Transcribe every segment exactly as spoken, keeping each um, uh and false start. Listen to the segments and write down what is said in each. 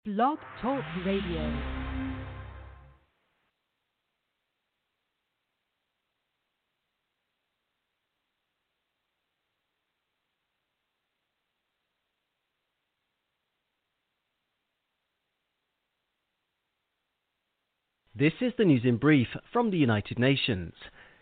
Blog Talk Radio. This is the news in brief from the United Nations.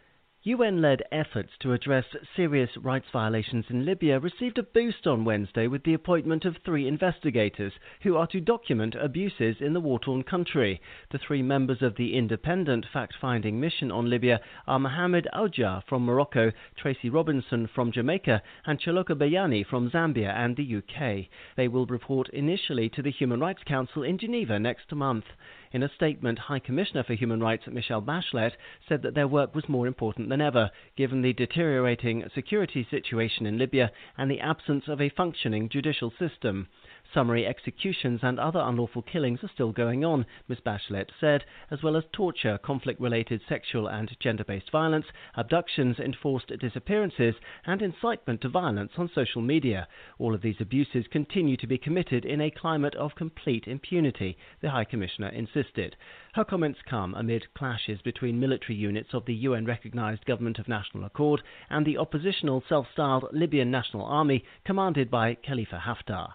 U N-led efforts to address serious rights violations in Libya received a boost on Wednesday with the appointment of three investigators who are to document abuses in the war-torn country. The three members of the independent fact-finding mission on Libya are Mohamed Aouja from Morocco, Tracy Robinson from Jamaica, and Choloka Bayani from Zambia and the U K. They will report initially to the Human Rights Council in Geneva next month. In a statement, High Commissioner for Human Rights Michelle Bachelet said that their work was more important than ever, given the deteriorating security situation in Libya and the absence of a functioning judicial system. Summary executions and other unlawful killings are still going on, Miz Bachelet said, as well as torture, conflict-related sexual and gender-based violence, abductions, enforced disappearances, and incitement to violence on social media. All of these abuses continue to be committed in a climate of complete impunity, the High Commissioner insisted. Her comments come amid clashes between military units of the U N-recognized Government of National Accord and the oppositional self-styled Libyan National Army commanded by Khalifa Haftar.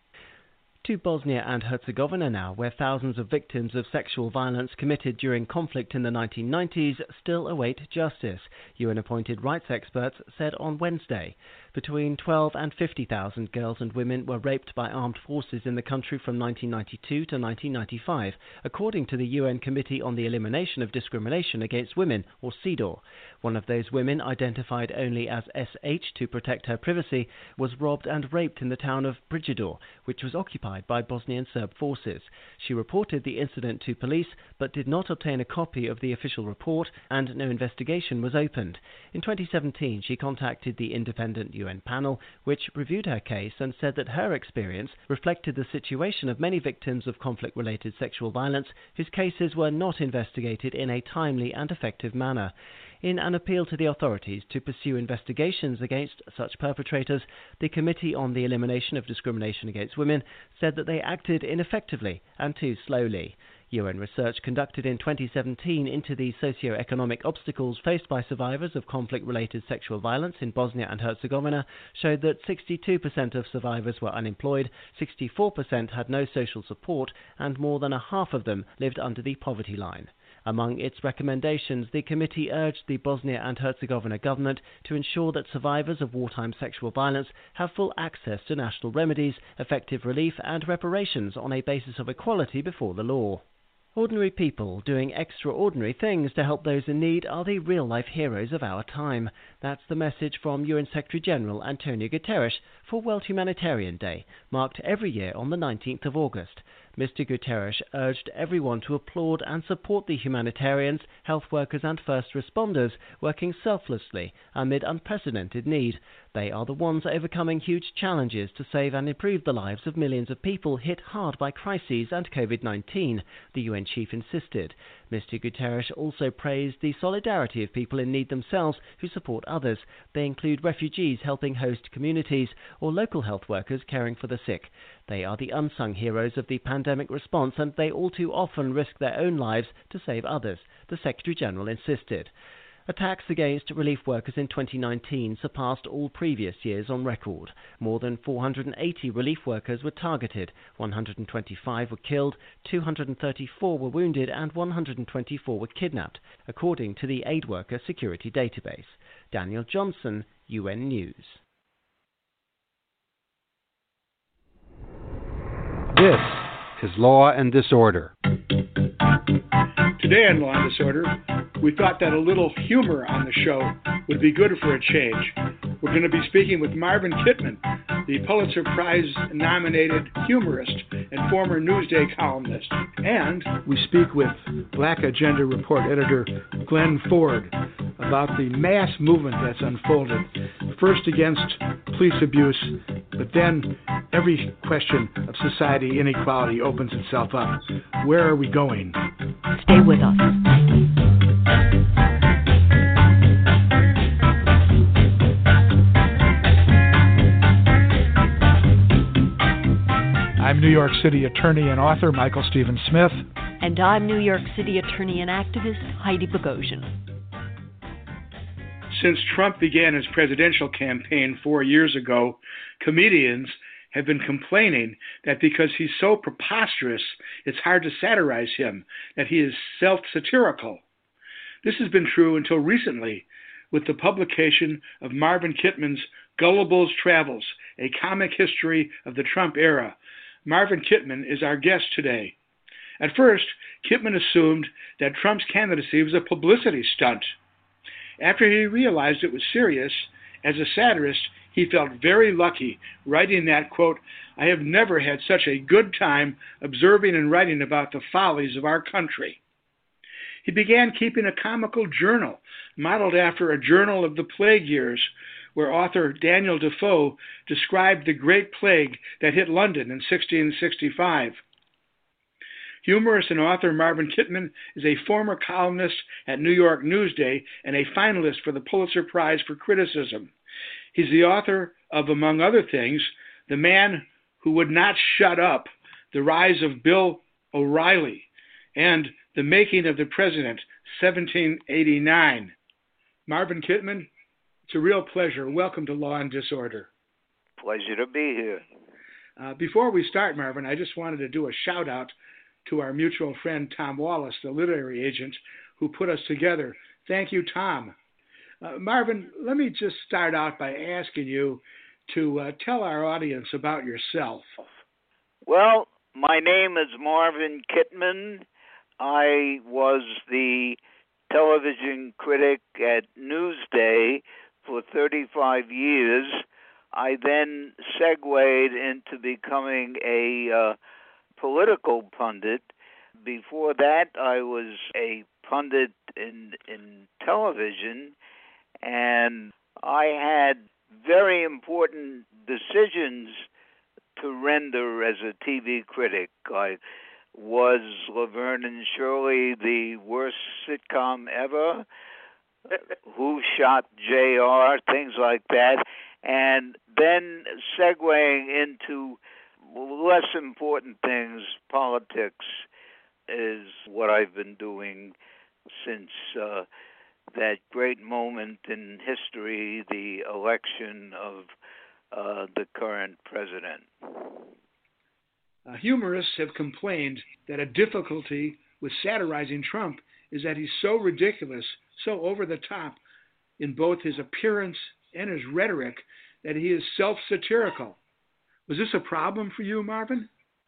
To Bosnia and Herzegovina now, where thousands of victims of sexual violence committed during conflict in the nineteen nineties still await justice, U N-appointed rights experts said on Wednesday. Between twelve and fifty thousand girls and women were raped by armed forces in the country from nineteen ninety-two to nineteen ninety-five, according to the U N Committee on the Elimination of Discrimination Against Women, or CEDAW. One of those women, identified only as S H to protect her privacy, was robbed and raped in the town of Prijedor, which was occupied by Bosnian Serb forces. She reported the incident to police, but did not obtain a copy of the official report, and no investigation was opened. In twenty seventeen, she contacted the independent U N panel, which reviewed her case and said that her experience reflected the situation of many victims of conflict-related sexual violence whose cases were not investigated in a timely and effective manner. In an appeal to the authorities to pursue investigations against such perpetrators, the Committee on the Elimination of Discrimination Against Women said that they acted ineffectively and too slowly. U N research conducted in twenty seventeen into the socio-economic obstacles faced by survivors of conflict-related sexual violence in Bosnia and Herzegovina showed that sixty-two percent of survivors were unemployed, sixty-four percent had no social support, and more than a half of them lived under the poverty line. Among its recommendations, the committee urged the Bosnia and Herzegovina government to ensure that survivors of wartime sexual violence have full access to national remedies, effective relief, and reparations on a basis of equality before the law. Ordinary people doing extraordinary things to help those in need are the real-life heroes of our time. That's the message from U N Secretary-General Antonio Guterres for World Humanitarian Day, marked every year on the nineteenth of August. Mister Guterres urged everyone to applaud and support the humanitarians, health workers and first responders working selflessly amid unprecedented need. They are the ones overcoming huge challenges to save and improve the lives of millions of people hit hard by crises and COVID nineteen, the U N chief insisted. Mister Guterres also praised the solidarity of people in need themselves who support others. They include refugees helping host communities or local health workers caring for the sick. They are the unsung heroes of the pandemic response, and they all too often risk their own lives to save others, the Secretary-General insisted. Attacks against relief workers in twenty nineteen surpassed all previous years on record. More than four hundred eighty relief workers were targeted, one hundred twenty-five were killed, two hundred thirty-four were wounded, and one hundred twenty-four were kidnapped, according to the Aid Worker Security Database. Daniel Johnson, U N News. This is Law and Disorder. Today on Law and Disorder, we thought that a little humor on the show would be good for a change. We're going to be speaking with Marvin Kittman, the Pulitzer Prize-nominated humorist and former Newsday columnist. And we speak with Black Agenda Report editor Glenn Ford about the mass movement that's unfolded, first against police abuse, but then every question of society inequality opens itself up. Where are we going? Stay with us. I'm New York City attorney and author Michael Stephen Smith. And I'm New York City attorney and activist Heidi Bogosian. Since Trump began his presidential campaign four years ago, comedians have been complaining that because he's so preposterous, it's hard to satirize him, that he is self-satirical. This has been true until recently, with the publication of Marvin Kittman's Gullible's Travels, a comic history of the Trump era. Marvin Kittman is our guest today. At first, Kittman assumed that Trump's candidacy was a publicity stunt. After he realized it was serious, as a satirist, he felt very lucky writing that, quote, "I have never had such a good time observing and writing about the follies of our country." He began keeping a comical journal modeled after a journal of the plague years, where author Daniel Defoe described the Great Plague that hit London in sixteen sixty-five. Humorist and author Marvin Kittman is a former columnist at New York Newsday and a finalist for the Pulitzer Prize for Criticism. He's the author of, among other things, The Man Who Would Not Shut Up, The Rise of Bill O'Reilly, and The Making of the President, seventeen eighty-nine. Marvin Kittman, it's a real pleasure. Welcome to Law and Disorder. Pleasure to be here. Uh, before we start, Marvin, I just wanted to do a shout-out to our mutual friend Tom Wallace, the literary agent who put us together. Thank you, Tom. Uh, Marvin, let me just start out by asking you to uh, tell our audience about yourself. Well, my name is Marvin Kittman. I was the television critic at Newsday for thirty-five years. I then segued into becoming a uh, political pundit. Before that, I was a pundit in in television, and I had very important decisions to render as a T V critic. I was Laverne and Shirley the worst sitcom ever? Who shot J R? Things like that. And then segueing into less important things, politics is what I've been doing since uh, that great moment in history, the election of uh, the current president. Uh, humorists have complained that a difficulty with satirizing Trump is that he's so ridiculous, so over the top in both his appearance and his rhetoric that he is self-satirical. Was this a problem for you, Marvin?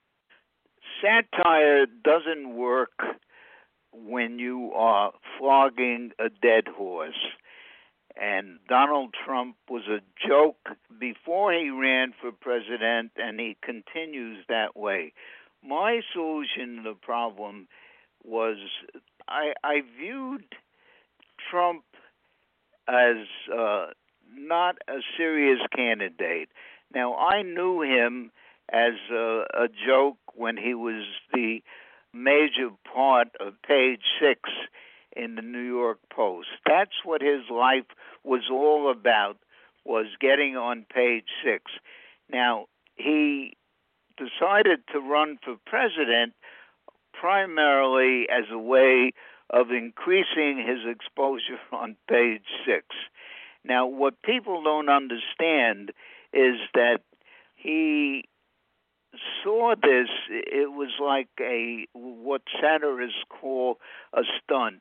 Satire doesn't work when you are flogging a dead horse. And Donald Trump was a joke before he ran for president, and he continues that way. My solution to the problem was I, I viewed Trump as uh, not a serious candidate. Now, I knew him as a, a joke when he was the major part of Page Six in the New York Post. That's what his life was all about, was getting on Page Six. Now, he decided to run for president primarily as a way of increasing his exposure on Page Six. Now, what people don't understand is that he saw this, it was like a what satirists call a stunt.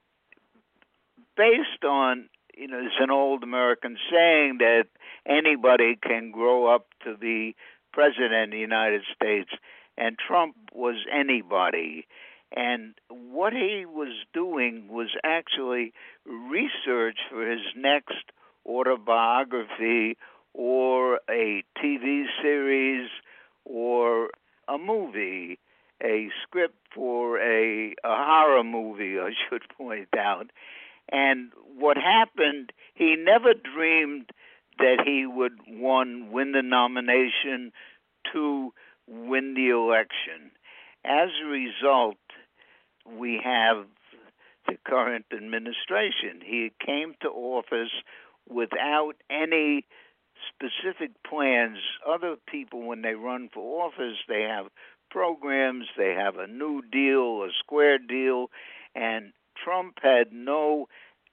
Based on, you know, there's an old American saying that anybody can grow up to be president of the United States, and Trump was anybody. And what he was doing was actually research for his next autobiography or a T V series or a movie, a script for a, a horror movie, I should point out. And what happened, he never dreamed that he would, one, win the nomination, two, win the election. As a result, we have the current administration. He came to office without any specific plans. Other people, when they run for office, they have programs, they have a New Deal, a Square Deal, and Trump had no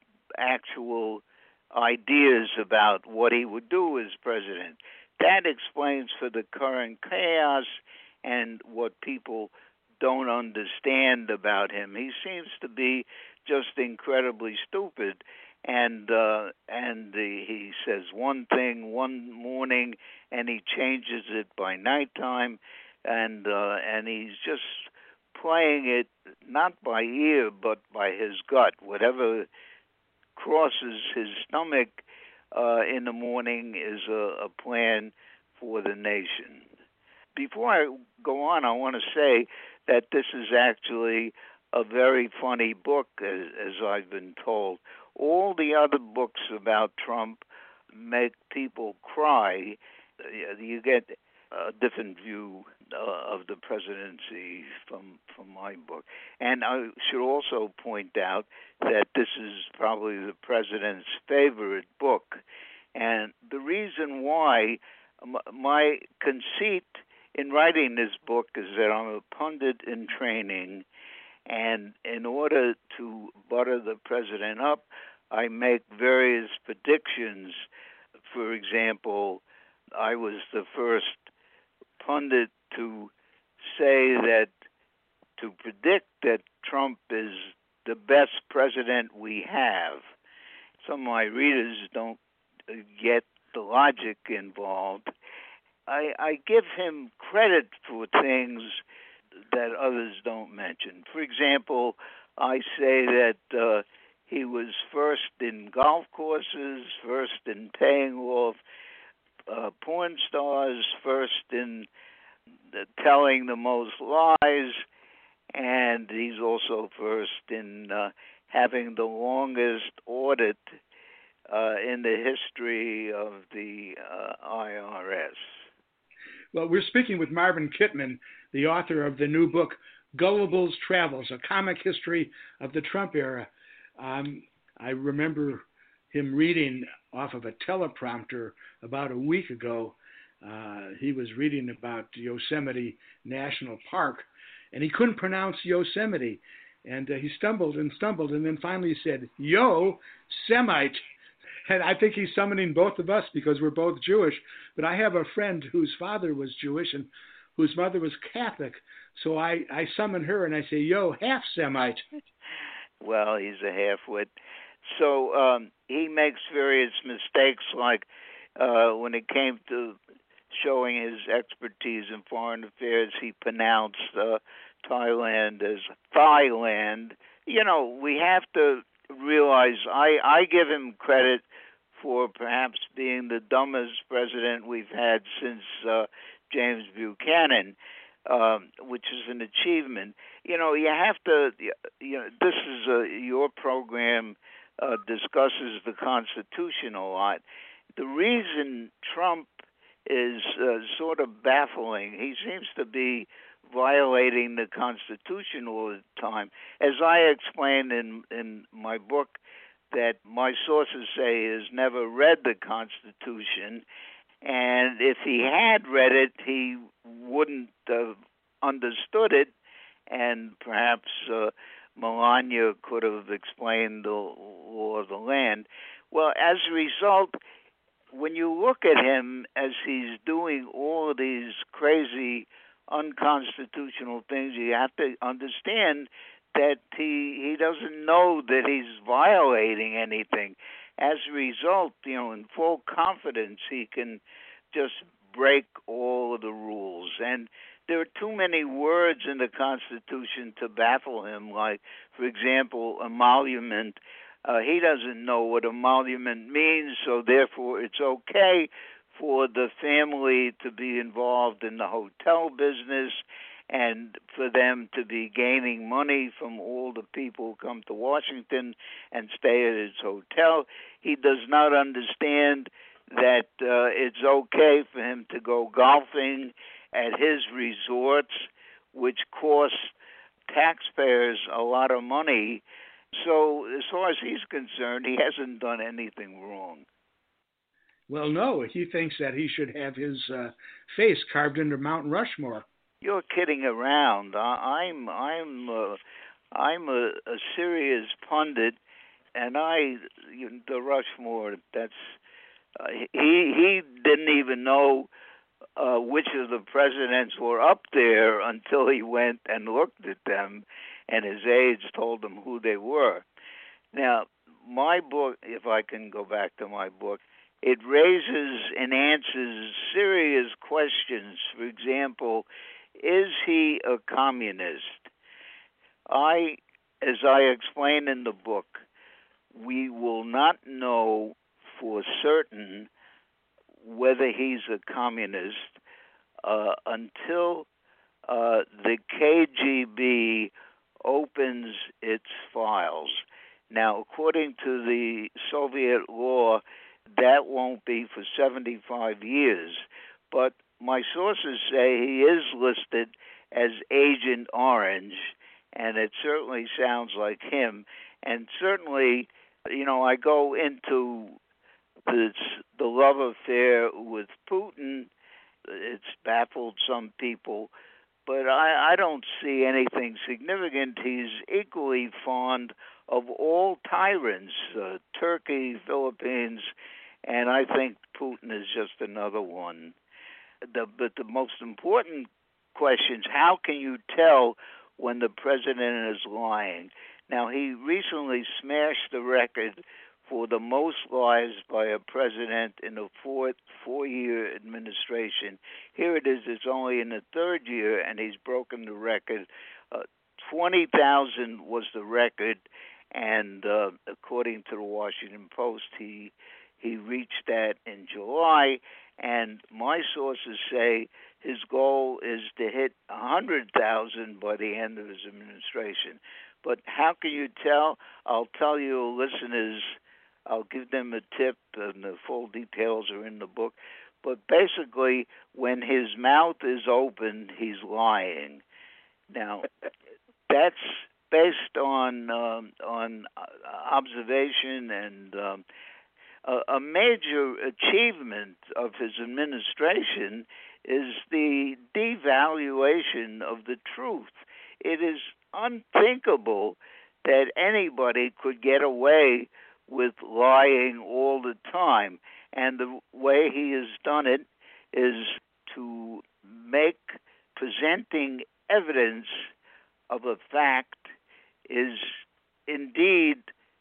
actual ideas about what he would do as president. That explains for the current chaos and what people don't understand about him. He seems to be just incredibly stupid, and uh, and the, he says one thing one morning and he changes it by nighttime, and uh, and he's just playing it not by ear but by his gut. Whatever crosses his stomach uh, in the morning is a, a plan for the nation. Before I go on, I want to say that this is actually a very funny book, as, as I've been told. All the other books about Trump make people cry. You get a different view uh, of the presidency from from my book. And I should also point out that this is probably the president's favorite book. And the reason why, my conceit in writing this book is that I'm a pundit in training, and in order to butter the president up, I make various predictions. For example, I was the first pundit to say that, to predict that Trump is the best president we have. Some of my readers don't get the logic involved. I, I give him credit for things that others don't mention. For example, I say that uh, he was first in golf courses, first in paying off uh, porn stars, first in the telling the most lies, and he's also first in uh, having the longest audit uh, in the history of the uh, I R S. Well, we're speaking with Marvin Kittman, the author of the new book, Gullible's Travels, A Comic History of the Trump Era. Um, I remember him reading off of a teleprompter about a week ago. Uh, he was reading about Yosemite National Park, and he couldn't pronounce Yosemite. And uh, he stumbled and stumbled, and then finally said, Yo-Semite. And I think he's summoning both of us because we're both Jewish. But I have a friend whose father was Jewish and whose mother was Catholic. So I, I summon her and I say, yo, half-Semite. Well, he's a half-wit. So um, he makes various mistakes, like uh, when it came to showing his expertise in foreign affairs, he pronounced uh, Thailand as Thailand. You know, we have to realize, I, I give him credit for perhaps being the dumbest president we've had since uh, James Buchanan, um, which is an achievement. You know, you have to, you know, this is a, your program uh, discusses the Constitution a lot. The reason Trump is uh, sort of baffling, he seems to be violating the Constitution all the time. As I explained in, in my book, that my sources say he has never read the Constitution, and if he had read it, he wouldn't have understood it, and perhaps uh, Melania could have explained the law of the land. Well, as a result, when you look at him as he's doing all of these crazy unconstitutional things, you have to understand that he he doesn't know that he's violating anything. As a result, you know, in full confidence, he can just break all of the rules. And there are too many words in the Constitution to baffle him, like, for example, emolument. Uh, he doesn't know what emolument means, so therefore it's okay for the family to be involved in the hotel business and for them to be gaining money from all the people who come to Washington and stay at his hotel. He does not understand that uh, it's okay for him to go golfing at his resorts, which costs taxpayers a lot of money. So as far as he's concerned, he hasn't done anything wrong. Well, no, he thinks that he should have his uh, face carved into Mount Rushmore. You're kidding around. I, I'm I'm uh, I'm a, a serious pundit, and I you know, the Rushmore. That's uh, he he didn't even know uh, which of the presidents were up there until he went and looked at them, and his aides told him who they were. Now, my book, if I can go back to my book, it raises and answers serious questions. For example, is he a communist? I, as I explain in the book, we will not know for certain whether he's a communist uh, until uh, the K G B opens its files. Now, according to the Soviet law, that won't be for seventy-five years. But my sources say he is listed as Agent Orange, and it certainly sounds like him. And certainly, you know, I go into this, the love affair with Putin. It's baffled some people, but I, I don't see anything significant. He's equally fond of all tyrants, uh, Turkey, Philippines, and I think Putin is just another one. The, but the most important question is, how can you tell when the president is lying? Now, he recently smashed the record for the most lies by a president in a fourth, four-year administration. Here it is, it's only in the third year, and he's broken the record. Uh, twenty thousand was the record, and uh, according to the Washington Post, he he reached that in July, and my sources say his goal is to hit one hundred thousand by the end of his administration. But how can you tell? I'll tell you, listeners, I'll give them a tip, and the full details are in the book. But basically, when his mouth is open, he's lying. Now, that's based on um, on observation, and um, a, a major achievement of his administration is the devaluation of the truth. It is unthinkable that anybody could get away with lying all the time. And the way he has done it is to make presenting evidence of a fact is indeed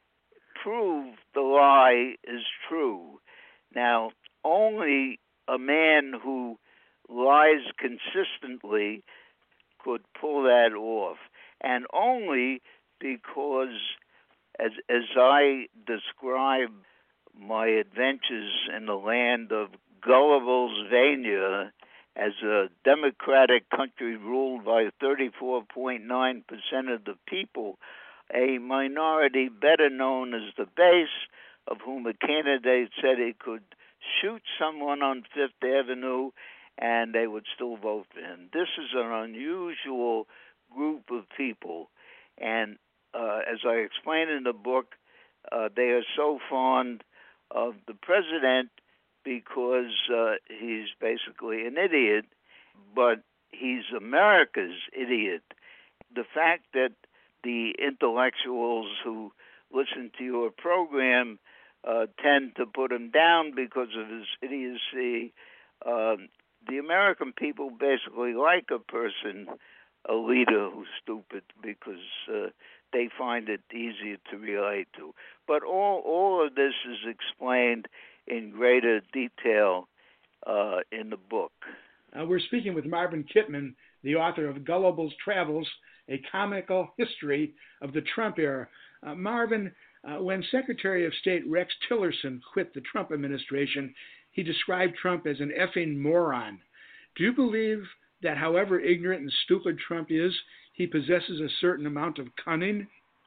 prove the lie is true. Now, only a man who lies consistently could pull that off, and only because, as as I describe my adventures in the land of Gulliblesvania, as a democratic country ruled by thirty-four point nine percent of the people, a minority better known as the base, of whom a candidate said he could shoot someone on Fifth Avenue and they would still vote for him. This is an unusual group of people, and uh, as I explain in the book, uh, they are so fond of the president because uh, he's basically an idiot, but he's America's idiot. The fact that the intellectuals who listen to your program uh, tend to put him down because of his idiocy, uh, the American people basically like a person, a leader who's stupid, because uh, they find it easier to relate to. But all all of this is explained in greater detail uh, in the book. Uh, we're speaking with Marvin Kittman, the author of Gullible's Travels, A Comical History of the Trump Era. Uh, Marvin, uh, when Secretary of State Rex Tillerson quit the Trump administration, he described Trump as an effing moron. Do you believe that however ignorant and stupid Trump is, he possesses a certain amount of cunning?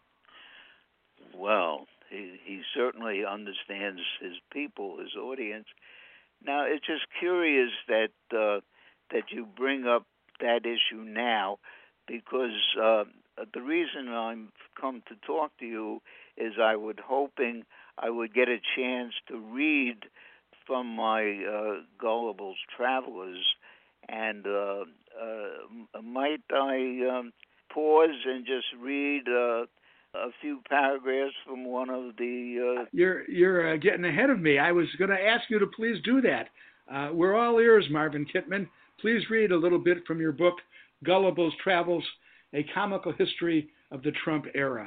Well, he, he certainly understands his people, his audience. Now, it's just curious that uh, that you bring up that issue now, because uh, the reason I've come to talk to you is I was hoping I would get a chance to read from my uh, Gullibles Travelers, and uh, uh, might I um, pause and just read uh, a few paragraphs from one of the... Uh... You're, you're uh, getting ahead of me. I was going to ask you to please do that. Uh, we're all ears, Marvin Kittman. Please read a little bit from your book, Gullibles Travels, A Comical History of the Trump Era.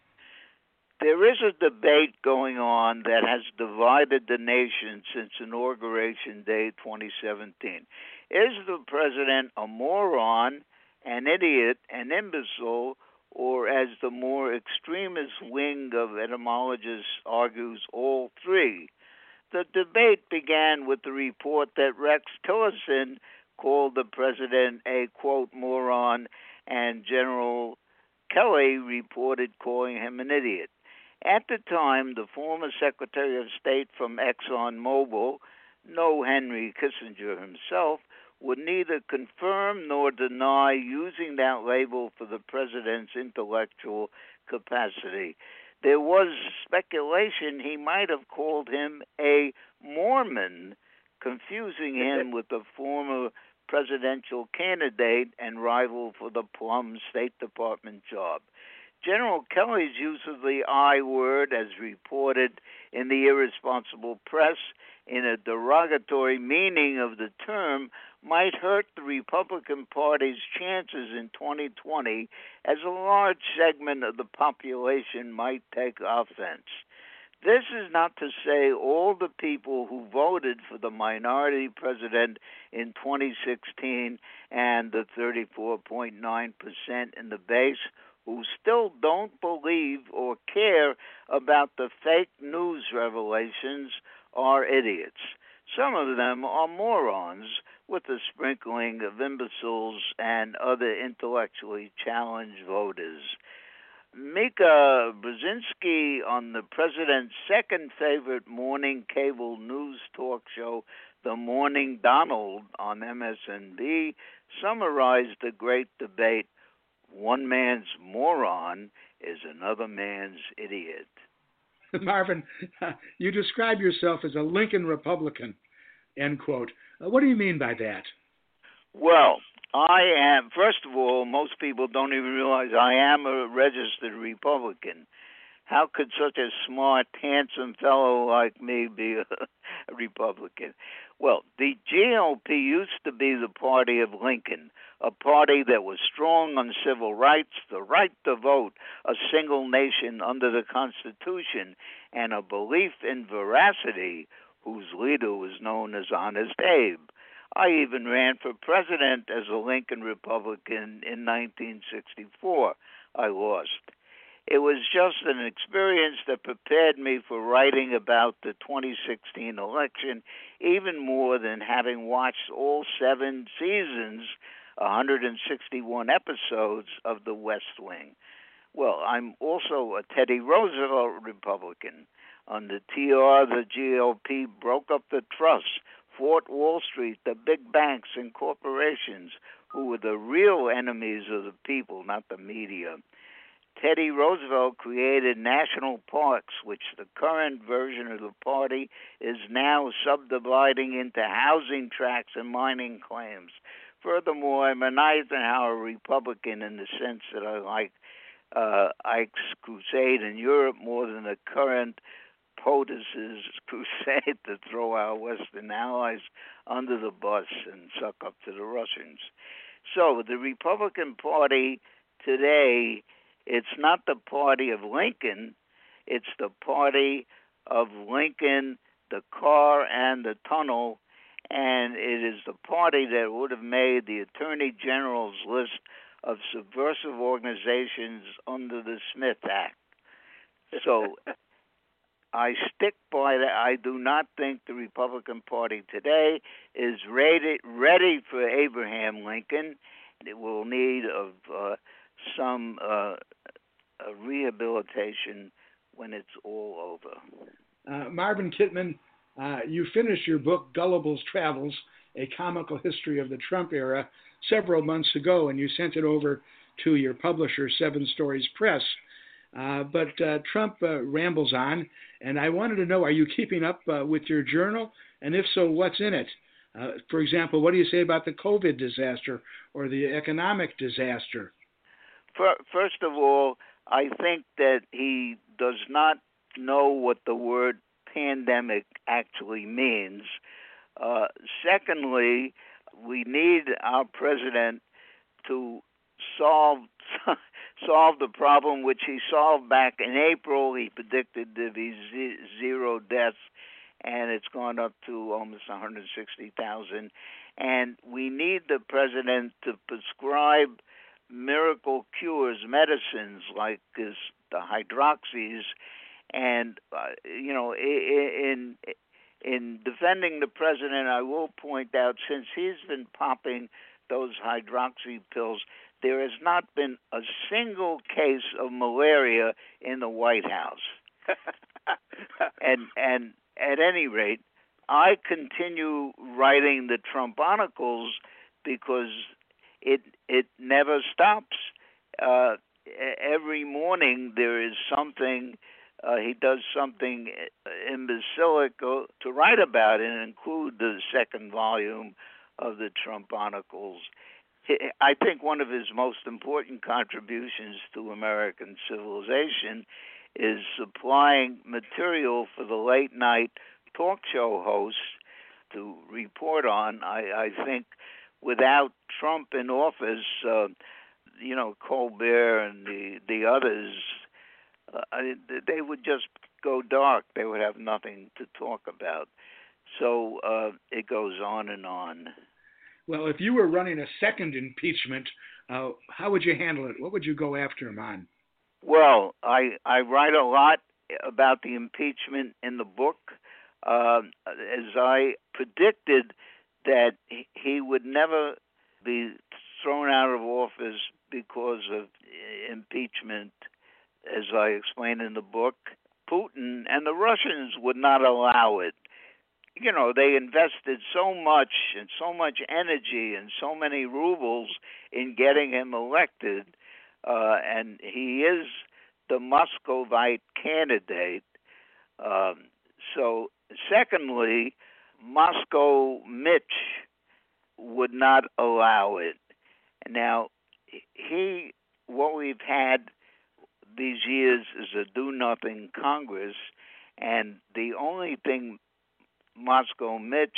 There is a debate going on that has divided the nation since Inauguration Day twenty seventeen. Is the president a moron, an idiot, an imbecile, or, as the more extremist wing of etymologists argues, all three? The debate began with the report that Rex Tillerson called the president a, quote, moron, and General Kelly reported calling him an idiot. At the time, the former Secretary of State from ExxonMobil, no Henry Kissinger himself, would neither confirm nor deny using that label for the president's intellectual capacity. There was speculation he might have called him a Mormon, confusing him with the former presidential candidate and rival for the Plum State Department job. General Kelly's use of the I word, as reported in the irresponsible press, in a derogatory meaning of the term, might hurt the Republican Party's chances in twenty twenty, as a large segment of the population might take offense. This is not to say all the people who voted for the minority president in twenty sixteen and the thirty-four point nine percent in the base who still don't believe or care about the fake news revelations are idiots. Some of them are morons, with a sprinkling of imbeciles and other intellectually challenged voters. Mika Brzezinski, on the president's second favorite morning cable news talk show, The Morning Donald on M S N B, summarized the great debate, "One man's moron is another man's idiot." Marvin, you describe yourself as a Lincoln Republican, end quote. Uh, what do you mean by that? Well, I am, first of all, most people don't even realize I am a registered Republican. How could such a smart, handsome fellow like me be a, a Republican? Well, the G O P used to be the party of Lincoln, a party that was strong on civil rights, the right to vote, a single nation under the Constitution, and a belief in veracity, whose leader was known as Honest Abe. I even ran for president as a Lincoln Republican in nineteen sixty-four. I lost. It was just an experience that prepared me for writing about the twenty sixteen election, even more than having watched all seven seasons, one hundred sixty-one episodes of The West Wing. Well, I'm also a Teddy Roosevelt Republican. Under T R, the G O P broke up the trusts, fought Wall Street, the big banks and corporations, who were the real enemies of the people, not the media. Teddy Roosevelt created national parks, which the current version of the party is now subdividing into housing tracts and mining claims. Furthermore, I'm an Eisenhower Republican in the sense that I like uh, Ike's crusade in Europe more than the current POTUS's crusade to throw our Western allies under the bus and suck up to the Russians. So the Republican Party today, it's not the party of Lincoln, it's the party of Lincoln, the car, and the tunnel, and it is the party that would have made the Attorney General's list of subversive organizations under the Smith Act. So I stick by that. I do not think the Republican Party today is ready, ready for Abraham Lincoln. It will need of uh, some uh, a rehabilitation when it's all over. Uh, Marvin Kittman, uh, you finished your book, Gullibles Travels, A Comical History of the Trump Era, several months ago, and you sent it over to your publisher, Seven Stories Press. Uh, but uh, Trump uh, rambles on, and I wanted to know, are you keeping up uh, with your journal? And if so, what's in it? Uh, for example, what do you say about the COVID disaster or the economic disaster? First of all, I think that he does not know what the word pandemic actually means. Uh, secondly, we need our president to solve solve the problem, which he solved back in April. He predicted there'd be z- zero deaths, and it's gone up to almost one hundred sixty thousand. And we need the president to prescribe miracle cures, medicines like this, the hydroxys. And, uh, you know, in in defending the president, I will point out, since he's been popping those hydroxy pills, there has not been a single case of malaria in the White House. and and at any rate, I continue writing the Trumponicles because it it never stops. Uh, every morning there is something. Uh, he does something imbecilic to write about and include the second volume of the Trumponicles. I think one of his most important contributions to American civilization is supplying material for the late-night talk show hosts to report on. I, I think without Trump in office, uh, you know, Colbert and the, the others, uh, they would just go dark. They would have nothing to talk about. So uh, it goes on and on. Well, if you were running a second impeachment, uh, how would you handle it? What would you go after him on? Well, I, I write a lot about the impeachment in the book. Uh, as I predicted that he would never be thrown out of office because of impeachment, as I explain in the book, Putin and the Russians would not allow it. You know, they invested so much and so much energy and so many rubles in getting him elected, uh, and he is the Muscovite candidate. Um, so, secondly, Moscow Mitch would not allow it. Now, he, what we've had these years is a do-nothing Congress, and the only thing Moscow Mitch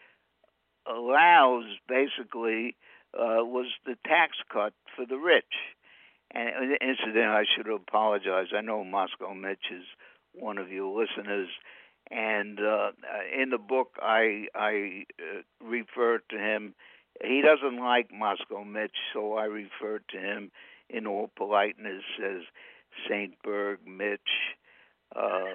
allows, basically, uh, was the tax cut for the rich. And incidentally, I should apologize. I know Moscow Mitch is one of your listeners, and uh, in the book, I I uh, refer to him. He doesn't like Moscow Mitch, so I refer to him in all politeness as Saint Berg Mitch. Uh,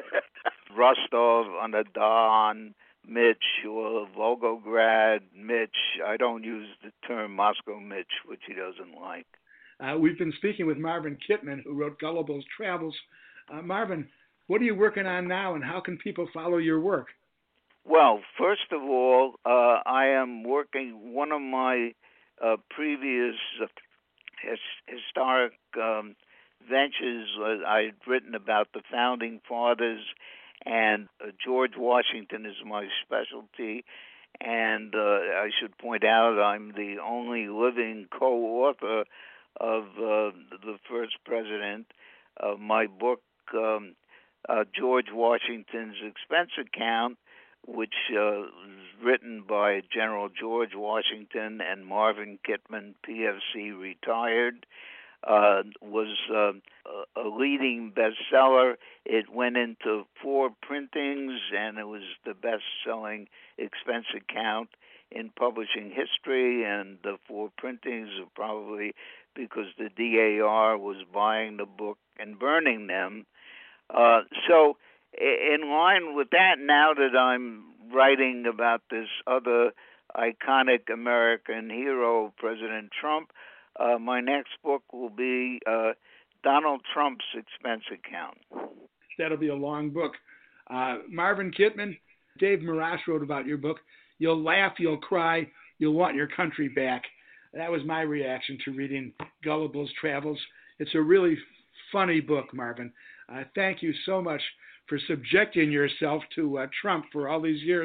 Rostov on the Don Mitch or Volgograd Mitch. I don't use the term Moscow Mitch, which he doesn't like. Uh, we've been speaking with Marvin Kittman, who wrote Gullible's Travels. Uh, Marvin, what are you working on now, and how can people follow your work? Well, first of all, uh, I am working one of my uh, previous uh, his, historic um, ventures. uh, I'd written about the Founding Fathers, and uh, George Washington is my specialty. And uh, I should point out I'm the only living co-author of uh, the first president of my book, um, uh, George Washington's Expense Account, which uh, was written by General George Washington and Marvin Kittman, P F C retired. Uh, was uh, a leading bestseller. It went into four printings, and it was the best-selling expense account in publishing history. And the four printings are probably because the D A R was buying the book and burning them. Uh, so in line with that, now that I'm writing about this other iconic American hero, President Trump, Uh, my next book will be uh, Donald Trump's Expense Account. That'll be a long book. Uh, Marvin Kittman, Dave Marash wrote about your book. You'll laugh, you'll cry, you'll want your country back. That was my reaction to reading Gullible's Travels. It's a really funny book, Marvin. Uh, thank you so much for subjecting yourself to uh, Trump for all these years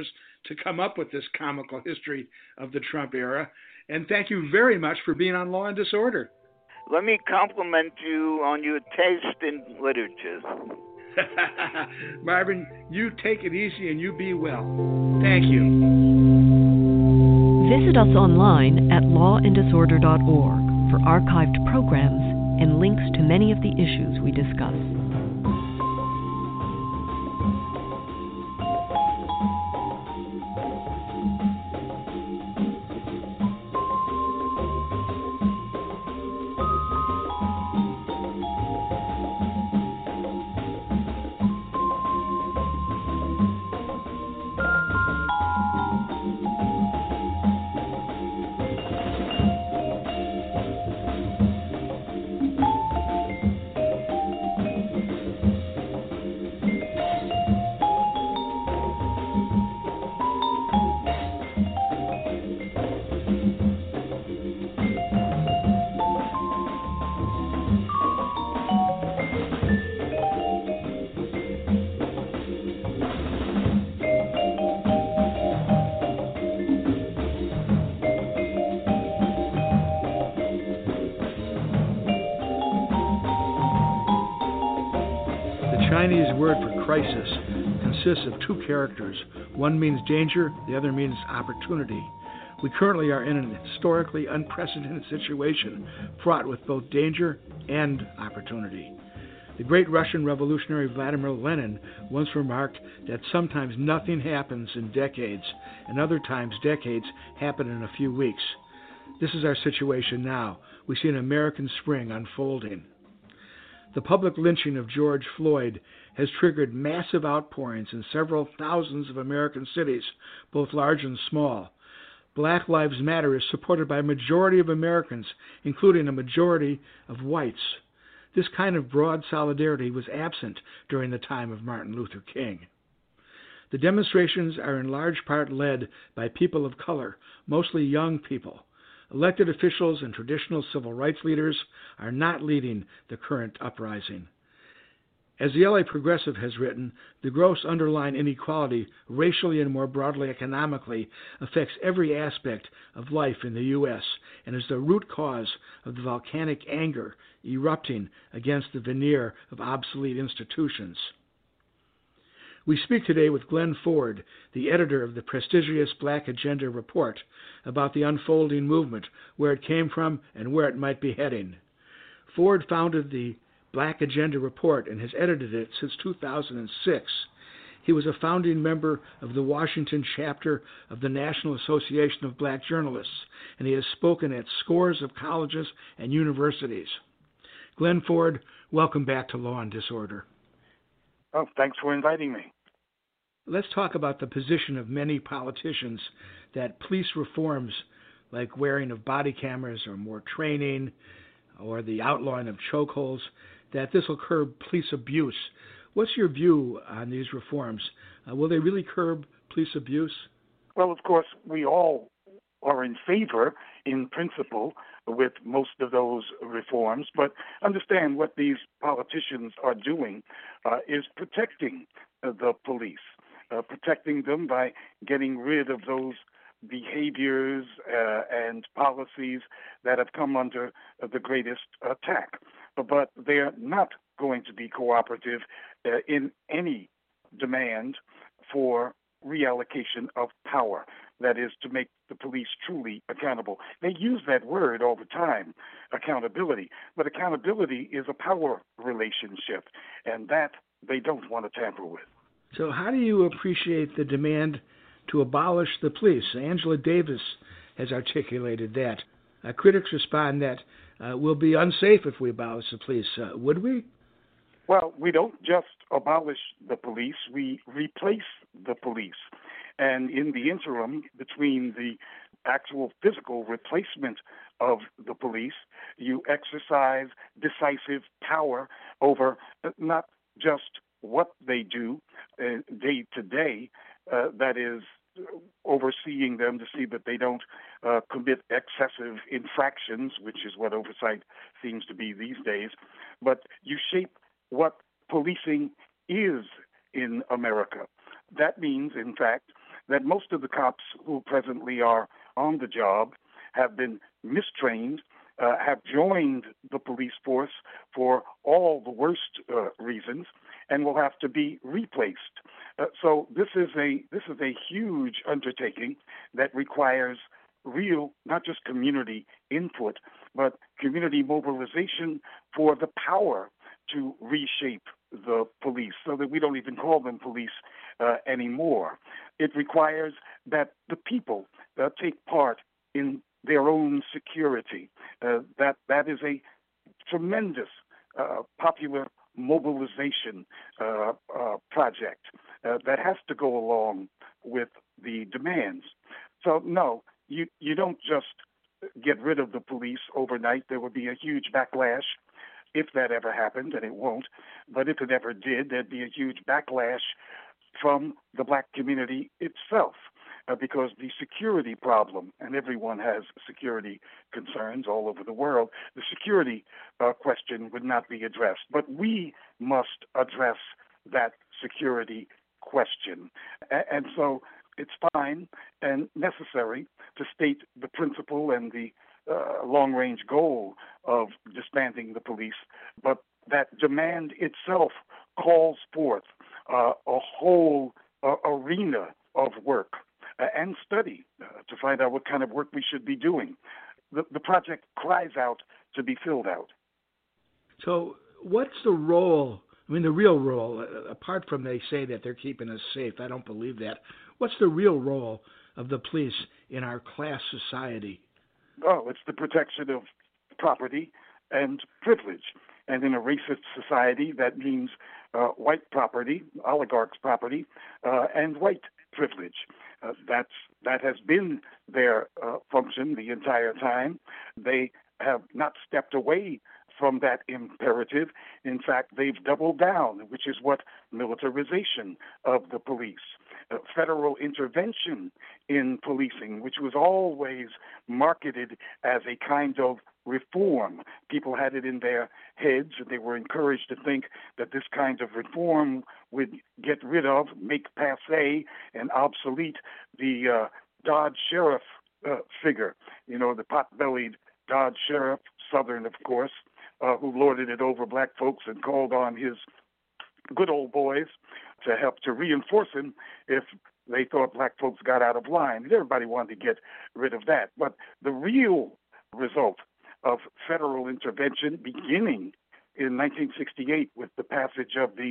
to come up with this comical history of the Trump era. And thank you very much for being on Law and Disorder. Let me compliment you on your taste in literature. Marvin, you take it easy and you be well. Thank you. Visit us online at law and disorder dot org for archived programs and links to many of the issues we discuss. Chinese word for crisis consists of two characters. One means danger, the other means opportunity. We currently are in an historically unprecedented situation, fraught with both danger and opportunity. The great Russian revolutionary Vladimir Lenin once remarked that sometimes nothing happens in decades, and other times decades happen in a few weeks. This is our situation now. We see an American spring unfolding. The public lynching of George Floyd has triggered massive outpourings in several thousands of American cities, both large and small. Black Lives Matter is supported by a majority of Americans, including a majority of whites. This kind of broad solidarity was absent during the time of Martin Luther King. The demonstrations are in large part led by people of color, mostly young people. Elected officials and traditional civil rights leaders are not leading the current uprising. As the L A Progressive has written, the gross underlying inequality, racially and more broadly economically, affects every aspect of life in the U S and is the root cause of the volcanic anger erupting against the veneer of obsolete institutions. We speak today with Glenn Ford, the editor of the prestigious Black Agenda Report, about the unfolding movement, where it came from, and where it might be heading. Ford founded the Black Agenda Report and has edited it since two thousand six. He was a founding member of the Washington chapter of the National Association of Black Journalists, and he has spoken at scores of colleges and universities. Glenn Ford, welcome back to Law and Disorder. Oh, thanks for inviting me. Let's talk about the position of many politicians that police reforms, like wearing of body cameras or more training or the outlawing of chokeholds, that this will curb police abuse. What's your view on these reforms? Uh, will they really curb police abuse? Well, of course, we all are in favor, in principle, with most of those reforms, but understand what these politicians are doing uh, is protecting uh, the police, uh, protecting them by getting rid of those behaviors uh, and policies that have come under uh, the greatest attack. But they're not going to be cooperative uh, in any demand for reallocation of power. That is, to make the police truly accountable. They use that word all the time, accountability, but accountability is a power relationship, and that they don't want to tamper with. So how do you appreciate the demand to abolish the police? Angela Davis has articulated that. Uh, critics respond that uh, we'll be unsafe if we abolish the police. Uh, would we? Well, we don't just abolish the police, we replace the police. And in the interim, between the actual physical replacement of the police, you exercise decisive power over not just what they do uh, day to day, uh, that is, overseeing them to see that they don't uh, commit excessive infractions, which is what oversight seems to be these days, but you shape what policing is in America. That means, in fact, that most of the cops who presently are on the job have been mistrained, uh, have joined the police force for all the worst uh, reasons, and will have to be replaced. Uh, so this is a this is a huge undertaking that requires real, not just community input, but community mobilization for the power to reshape the police so that we don't even call them police uh, anymore. It requires that the people uh, take part in their own security. Uh, that that is a tremendous uh, popular mobilization uh, uh, project uh, that has to go along with the demands. So no, you you don't just get rid of the police overnight. There would be a huge backlash if that ever happened, and it won't. But if it ever did, there'd be a huge backlash from the black community itself, uh, because the security problem, and everyone has security concerns all over the world, the security uh, question would not be addressed. But we must address that security question. A- and so it's fine and necessary to state the principle and the uh, long-range goal of disbanding the police, but that demand itself calls forth uh, a whole uh, arena of work uh, and study uh, to find out what kind of work we should be doing. The, the project cries out to be filled out. So what's the role, I mean the real role, uh, apart from they say that they're keeping us safe, I don't believe that. What's the real role of the police in our class society? Oh, it's the protection of property and privilege. And in a racist society, that means uh, white property, oligarchs' property, uh, and white privilege. Uh, that's that has been their uh, function the entire time. They have not stepped away from that imperative. In fact, they've doubled down, which is what militarization of the police, uh, federal intervention in policing, which was always marketed as a kind of reform. People had it in their heads, and they were encouraged to think that this kind of reform would get rid of, make passé, and obsolete the uh, Dodge sheriff uh, figure. You know, the pot-bellied Dodge sheriff, Southern, of course, uh, who lorded it over black folks and called on his good old boys to help to reinforce him if they thought black folks got out of line. Everybody wanted to get rid of that. But the real result of federal intervention beginning in nineteen sixty-eight with the passage of the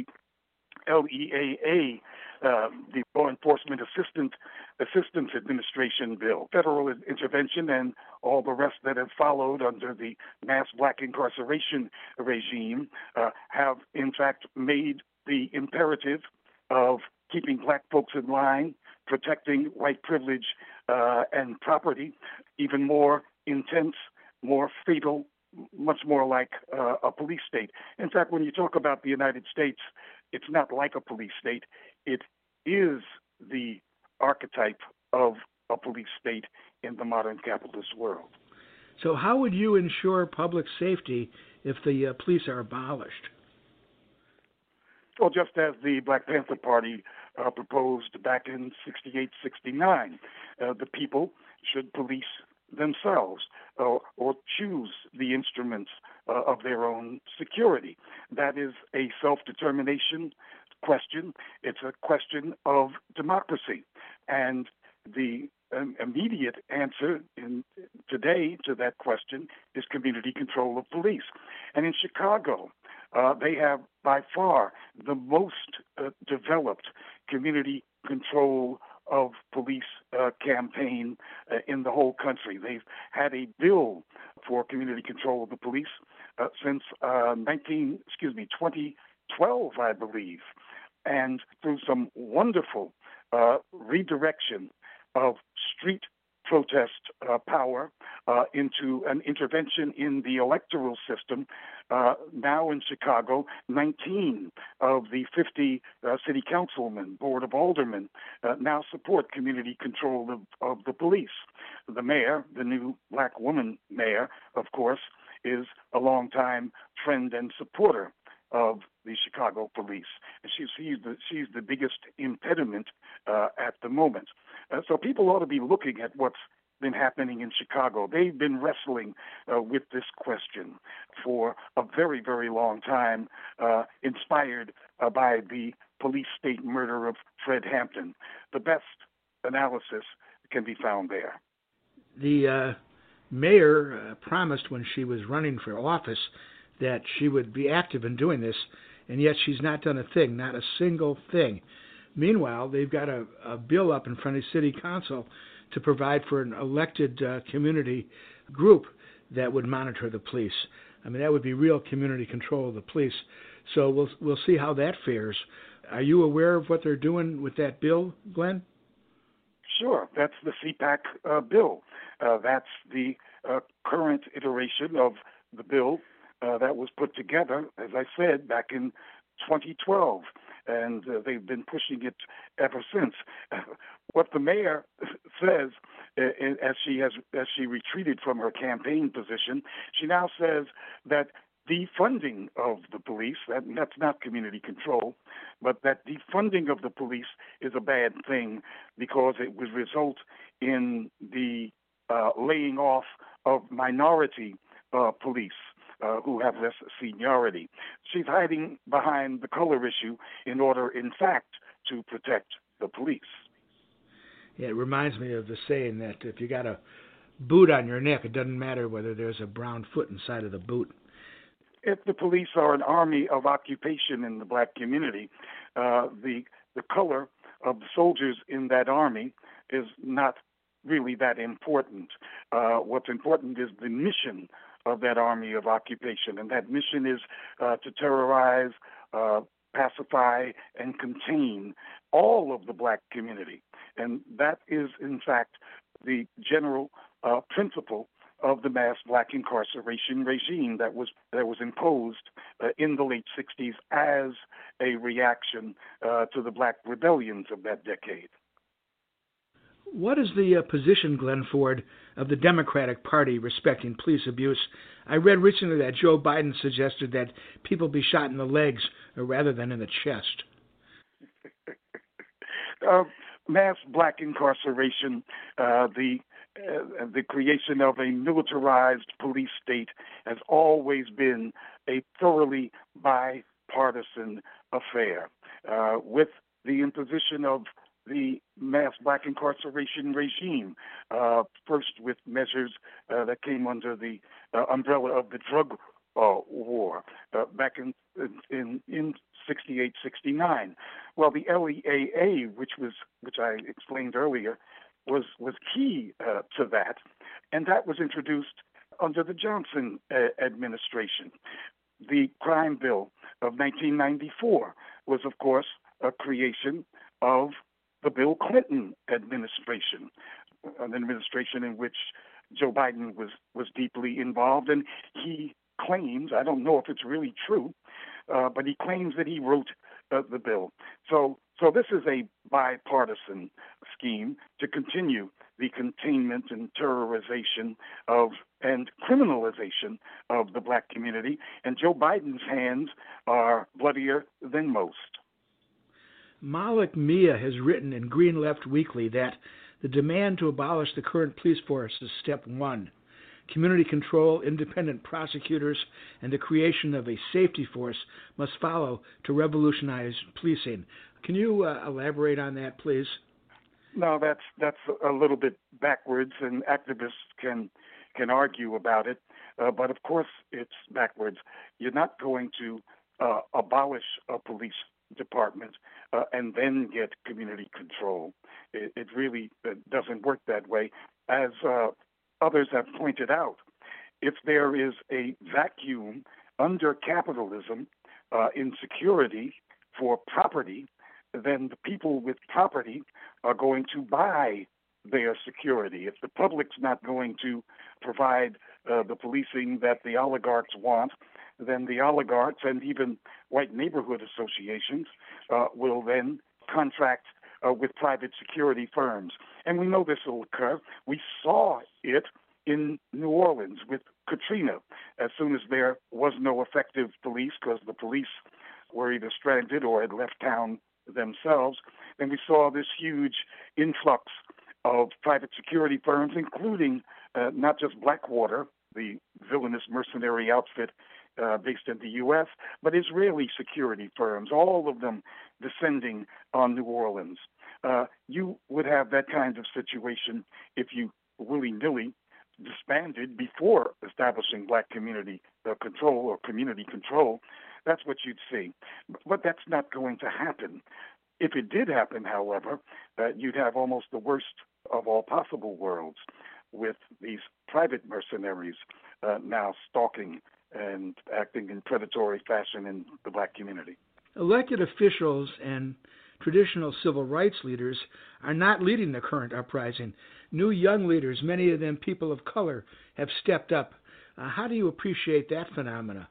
L E A A, uh, the Law Enforcement Assistant, Assistance Administration Bill, federal intervention, and all the rest that have followed under the mass black incarceration regime uh, have, in fact, made the imperative of keeping black folks in line, protecting white privilege uh, and property even more intense, more fatal, much more like uh, a police state. In fact, when you talk about the United States, it's not like a police state. It is the archetype of a police state in the modern capitalist world. So how would you ensure public safety if the uh, police are abolished? Well, just as the Black Panther Party uh, proposed back in sixty-eight, sixty-nine, uh, the people should police themselves uh, or choose the instruments uh, of their own security. That is a self-determination question. It's a question of democracy. And the um, immediate answer in, today to that question is community control of police. And in Chicago, uh, they have by far the most uh, developed community control of police uh, campaign uh, in the whole country. They've had a bill for community control of the police uh, since uh, nineteen, excuse me, twenty twelve, I believe, and through some wonderful uh, redirection of street protest uh, power uh, into an intervention in the electoral system. Uh, now in Chicago, nineteen of the fifty uh, city councilmen, board of aldermen, uh, now support community control of, of the police. The mayor, the new black woman mayor, of course, is a longtime friend and supporter of the Chicago police. And she's, she's, the, she's the biggest impediment uh, at the moment. Uh, so people ought to be looking at what's been happening in Chicago. They've been wrestling uh, with this question for a very, very long time, uh, inspired uh, by the police state murder of Fred Hampton. The best analysis can be found there. The uh, mayor uh, promised when she was running for office that she would be active in doing this, and yet she's not done a thing, not a single thing. Meanwhile, they've got a, a bill up in front of City Council to provide for an elected uh, community group that would monitor the police. I mean, that would be real community control of the police. So we'll we'll see how that fares. Are you aware of what they're doing with that bill, Glenn? Sure, that's the C PAC uh, bill. Uh, that's the uh, current iteration of the bill uh, that was put together, as I said, back in twenty twelve. And uh, they've been pushing it ever since. Uh, what the mayor says, uh, as she has as she retreated from her campaign position, she now says that defunding of the police, that, that's not community control, but that defunding of the police is a bad thing because it would result in the uh, laying off of minority uh, police. Uh, who have less seniority. She's hiding behind the color issue in order, in fact, to protect the police. Yeah, it reminds me of the saying that if you got a boot on your neck, it doesn't matter whether there's a brown foot inside of the boot. If the police are an army of occupation in the black community, uh, the the color of the soldiers in that army is not really that important. Uh, what's important is the mission of that army of occupation, and that mission is uh, to terrorize, uh, pacify, and contain all of the black community. And that is, in fact, the general uh, principle of the mass black incarceration regime that was that was imposed uh, in the late sixties as a reaction uh, to the black rebellions of that decade. What is the uh, position, Glenn Ford, of the Democratic Party respecting police abuse? I read recently that Joe Biden suggested that people be shot in the legs rather than in the chest. uh, mass black incarceration, uh, the uh, the creation of a militarized police state has always been a thoroughly bipartisan affair. Uh, with the imposition of the mass black incarceration regime, uh, first with measures uh, that came under the uh, umbrella of the drug uh, war uh, back in in in sixty-eight, sixty-nine. Well, the L E A A, which was which I explained earlier, was was key uh, to that, and that was introduced under the Johnson uh, administration. The crime bill of nineteen ninety-four was, of course, a creation of the Bill Clinton administration, an administration in which Joe Biden was, was deeply involved. And he claims, I don't know if it's really true, uh, but he claims that he wrote uh, the bill. So, so this is a bipartisan scheme to continue the containment and terrorization of and criminalization of the black community. And Joe Biden's hands are bloodier than most. Malik Mia has written in Green Left Weekly that the demand to abolish the current police force is step one. Community control, independent prosecutors, and the creation of a safety force must follow to revolutionize policing. Can you uh, elaborate on that, please? No, that's that's a little bit backwards, and activists can can argue about it. Uh, but of course, it's backwards. You're not going to uh, abolish a police department uh, and then get community control. It, it really uh, doesn't work that way. As uh, others have pointed out, if there is a vacuum under capitalism uh, in security for property, then the people with property are going to buy their security. If the public's not going to provide uh, the policing that the oligarchs want, then the oligarchs and even white neighborhood associations uh, will then contract uh, with private security firms. And we know this will occur. We saw it in New Orleans with Katrina. As soon as there was no effective police because the police were either stranded or had left town themselves. And we saw this huge influx of private security firms, including uh, not just Blackwater, the villainous mercenary outfit uh, based in the U S, but Israeli security firms, all of them descending on New Orleans. Uh, you would have that kind of situation if you willy-nilly disbanded before establishing black community uh, control or community control. That's what you'd see. But that's not going to happen. If it did happen, however, uh, you'd have almost the worst of all possible worlds, with these private mercenaries uh, now stalking and acting in predatory fashion in the black community. Elected officials and traditional civil rights leaders are not leading the current uprising. New young leaders, many of them people of color, have stepped up. Uh, how do you appreciate that phenomena?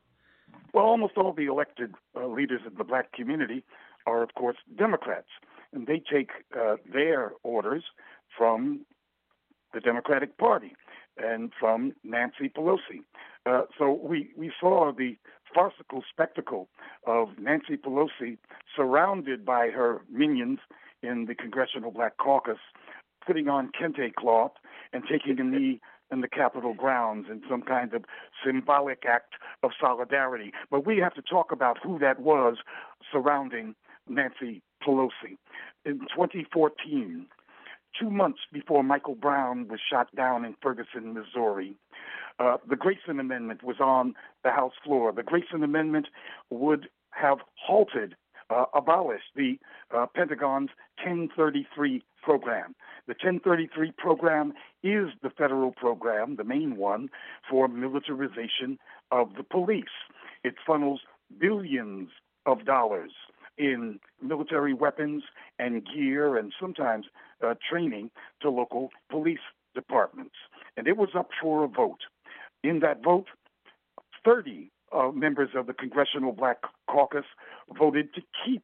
Well, almost all the elected uh, leaders of the black community are, of course, Democrats, and they take uh, their orders from the Democratic Party and from Nancy Pelosi. Uh, so we, we saw the farcical spectacle of Nancy Pelosi surrounded by her minions in the Congressional Black Caucus, putting on kente cloth and taking a knee in the Capitol grounds in some kind of symbolic act of solidarity. But we have to talk about who that was surrounding Nancy Pelosi. In twenty fourteen, two months before Michael Brown was shot down in Ferguson, Missouri, uh, the Grayson Amendment was on the House floor. The Grayson Amendment would have halted, uh, abolished the uh, Pentagon's ten thirty-three program. The ten thirty-three program is the federal program, the main one, for militarization of the police. It funnels billions of dollars in military weapons and gear and sometimes uh, training to local police departments. And it was up for a vote. In that vote, thirty uh, members of the Congressional Black Caucus voted to keep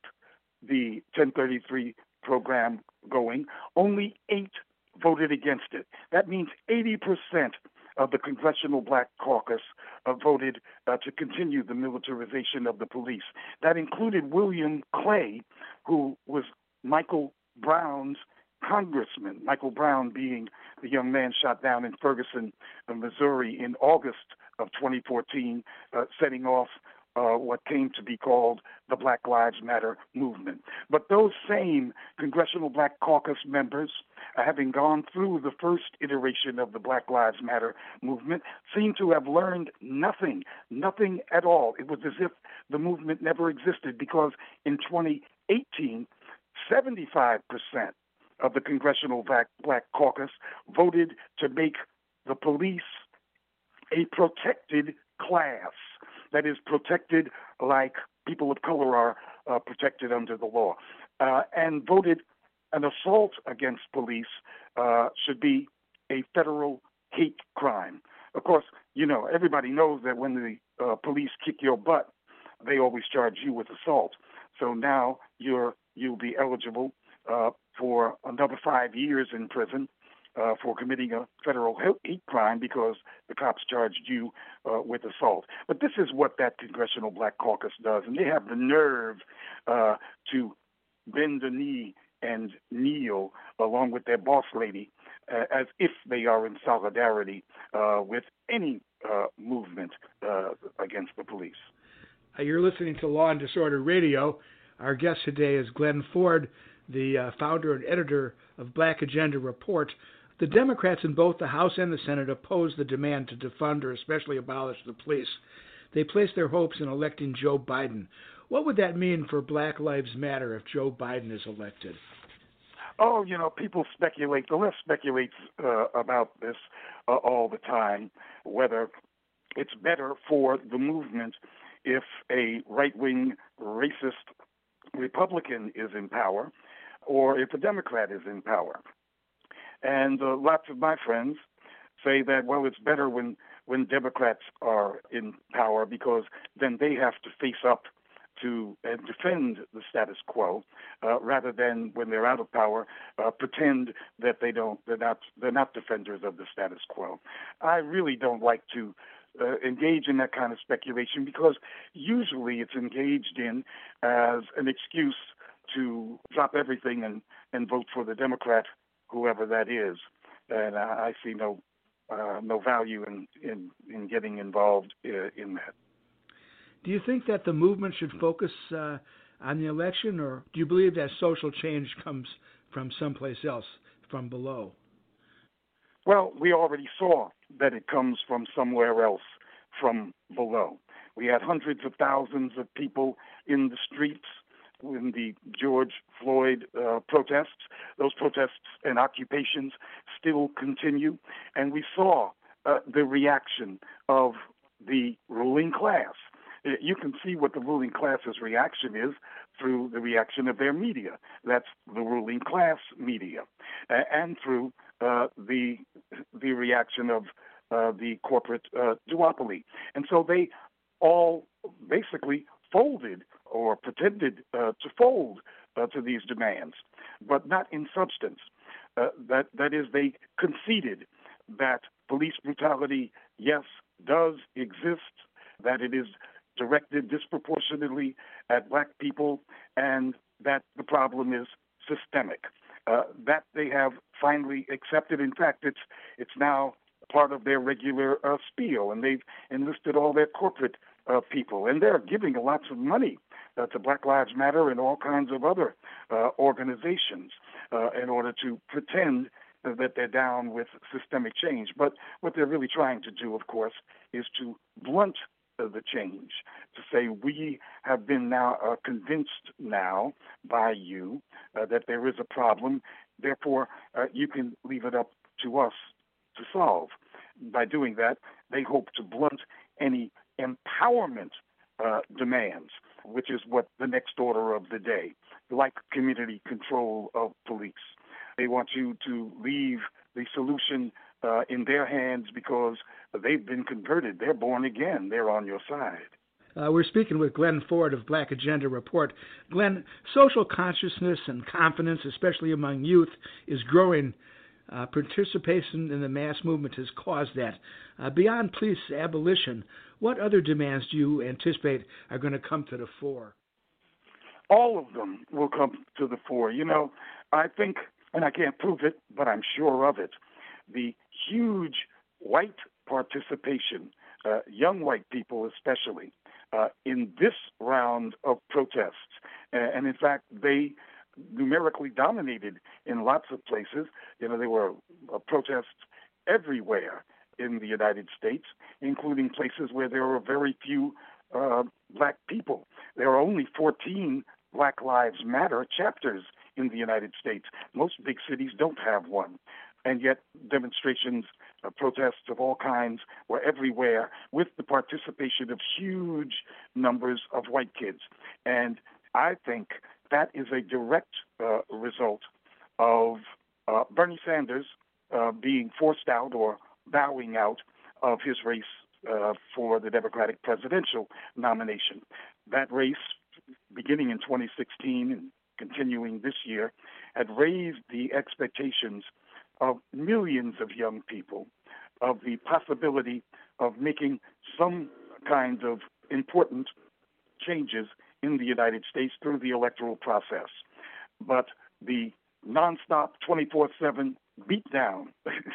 the ten thirty-three program going. Only eight voted against it. That means eighty percent of the Congressional Black Caucus uh, voted uh, to continue the militarization of the police. That included William Clay, who was Michael Brown's congressman, Michael Brown being the young man shot down in Ferguson, uh, Missouri in August of twenty fourteen, uh, setting off Uh, what came to be called the Black Lives Matter movement. But those same Congressional Black Caucus members, uh, having gone through the first iteration of the Black Lives Matter movement, seem to have learned nothing, nothing at all. It was as if the movement never existed, because in twenty eighteen, seventy-five percent of the Congressional Black, Black Caucus voted to make the police a protected class. That is, protected like people of color are uh, protected under the law, uh, and voted an assault against police uh, should be a federal hate crime. Of course, you know, everybody knows that when the uh, police kick your butt, they always charge you with assault. So now you're you'll be eligible uh, for another five years in prison Uh, for committing a federal hate crime because the cops charged you uh, with assault. But this is what that Congressional Black Caucus does, and they have the nerve uh, to bend the knee and kneel along with their boss lady uh, as if they are in solidarity uh, with any uh, movement uh, against the police. Uh, you're listening to Law and Disorder Radio. Our guest today is Glenn Ford, the uh, founder and editor of Black Agenda Report. The Democrats in both the House and the Senate oppose the demand to defund or especially abolish the police. They place their hopes in electing Joe Biden. What would that mean for Black Lives Matter if Joe Biden is elected? Oh, you know, people speculate. The left speculates uh, about this uh, all the time, whether it's better for the movement if a right-wing racist Republican is in power or if a Democrat is in power. And uh, lots of my friends say that, well, it's better when, when Democrats are in power because then they have to face up to and defend the status quo uh, rather than when they're out of power uh, pretend that they don't they're not they're not defenders of the status quo. I really don't like to uh, engage in that kind of speculation because usually it's engaged in as an excuse to drop everything and, and vote for the Democrat, whoever that is. And I, I see no uh, no value in, in, in getting involved uh, in that. Do you think that the movement should focus uh, on the election, or do you believe that social change comes from someplace else, from below? Well, we already saw that it comes from somewhere else, from below. We had hundreds of thousands of people in the streets in the George Floyd uh, protests. Those protests and occupations still continue, and we saw uh, the reaction of the ruling class. You can see what the ruling class's reaction is through the reaction of their media. That's the ruling class media, uh, and through uh, the the reaction of uh, the corporate uh, duopoly. And so they all basically folded or pretended uh, to fold uh, to these demands, but not in substance. Uh, that that is, they conceded that police brutality, yes, does exist, that it is directed disproportionately at black people, and that the problem is systemic. Uh, that they have finally accepted. In fact, it's it's now part of their regular uh, spiel, and they've enlisted all their corporate uh, people, and they're giving lots of money uh, to Black Lives Matter and all kinds of other uh, organizations uh, in order to pretend that they're down with systemic change. But what they're really trying to do, of course, is to blunt the change, to say we have been now uh, convinced now by you uh, that there is a problem, therefore uh, you can leave it up to us to solve. By doing that, they hope to blunt any empowerment uh, demands, which is what the next order of the day, like community control of police. They want you to leave the solution uh, in their hands because they've been converted. They're born again. They're on your side. Uh, we're speaking with Glenn Ford of Black Agenda Report. Glenn, social consciousness and confidence, especially among youth, is growing. Uh, participation in the mass movement has caused that. Uh, beyond police abolition, what other demands do you anticipate are going to come to the fore? All of them will come to the fore. You know, I think, and I can't prove it, but I'm sure of it, the huge white participation, uh, young white people especially, uh, in this round of protests. And in fact, they numerically dominated in lots of places. You know, there were uh, protests everywhere in the United States, including places where there were very few uh, black people. There are only fourteen Black Lives Matter chapters in the United States. Most big cities don't have one. And yet demonstrations, uh, protests of all kinds were everywhere with the participation of huge numbers of white kids. And I think that is a direct uh, result of uh, Bernie Sanders uh, being forced out or bowing out of his race uh, for the Democratic presidential nomination. That race, beginning in twenty sixteen and continuing this year, had raised the expectations of millions of young people of the possibility of making some kind of important changes in the United States through the electoral process. But the nonstop twenty-four seven beatdown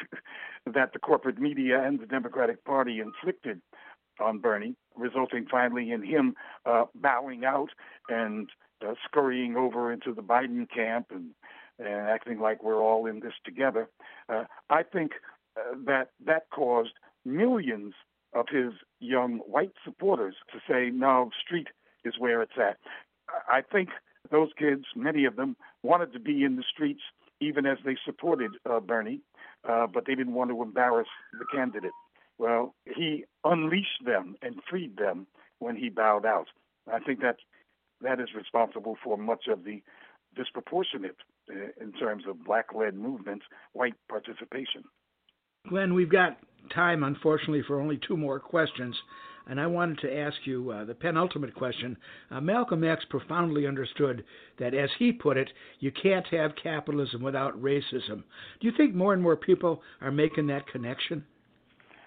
that the corporate media and the Democratic Party inflicted on Bernie, resulting finally in him uh, bowing out and uh, scurrying over into the Biden camp and, and acting like we're all in this together, uh, I think uh, that that caused millions of his young white supporters to say, no, street is where it's at. I think those kids, many of them, wanted to be in the streets even as they supported uh, Bernie, uh, but they didn't want to embarrass the candidate. Well, he unleashed them and freed them when he bowed out. I think that that is responsible for much of the disproportionate, uh, in terms of black-led movements, white participation. Glenn, we've got time, unfortunately, for only two more questions. And I wanted to ask you uh, the penultimate question. Uh, Malcolm X profoundly understood that, as he put it, you can't have capitalism without racism. Do you think more and more people are making that connection?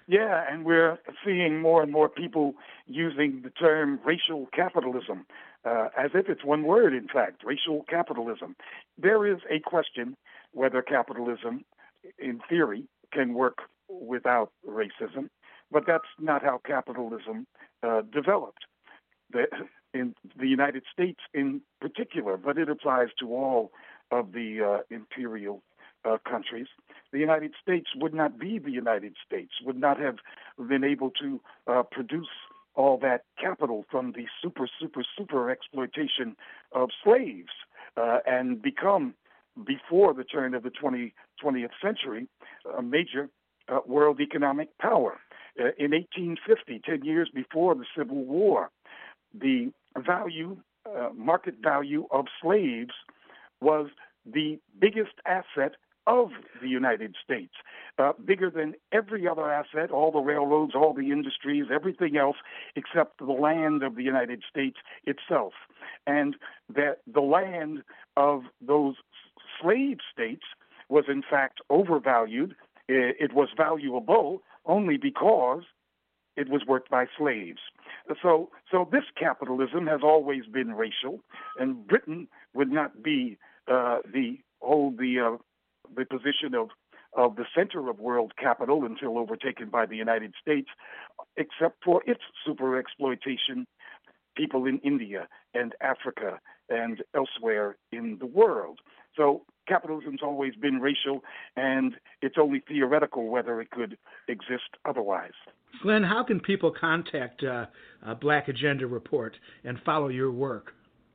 Yeah, and we're seeing more and more people using the term racial capitalism, uh, as if it's one word, in fact, racial capitalism. There is a question whether capitalism, in theory, can work without racism, but that's not how capitalism uh, developed. The, in the United States in particular, but it applies to all of the uh, imperial uh, countries. The United States would not be the United States, would not have been able to uh, produce all that capital from the super, super, super exploitation of slaves uh, and become, before the turn of the twentieth century, a major uh, world economic power. Uh, in eighteen fifty, ten years before the Civil War, the value, uh, market value of slaves was the biggest asset of the United States, uh, bigger than every other asset, all the railroads, all the industries, everything else except the land of the United States itself. And that the land of those slave states was in fact overvalued. It was valuable only because it was worked by slaves. So, so this capitalism has always been racial, and Britain would not be uh, the hold the uh, the position of of the center of world capital until overtaken by the United States, except for its super exploitation, people in India and Africa and elsewhere in the world. So capitalism's always been racial, and it's only theoretical whether it could exist otherwise. Glenn, how can people contact uh, uh, Black Agenda Report and follow your work?